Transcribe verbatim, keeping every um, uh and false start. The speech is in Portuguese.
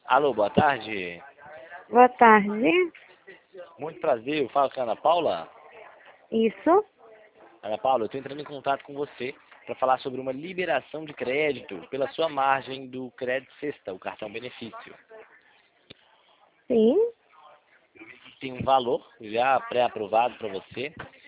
Alô, boa tarde. Boa tarde. Muito prazer, eu falo com a Ana Paula. Isso? Ana Paula, eu estou entrando em contato com você para falar sobre uma liberação de crédito pela sua margem do Crédito Sexta, o cartão benefício. Sim. Tem um valor já pré-aprovado para você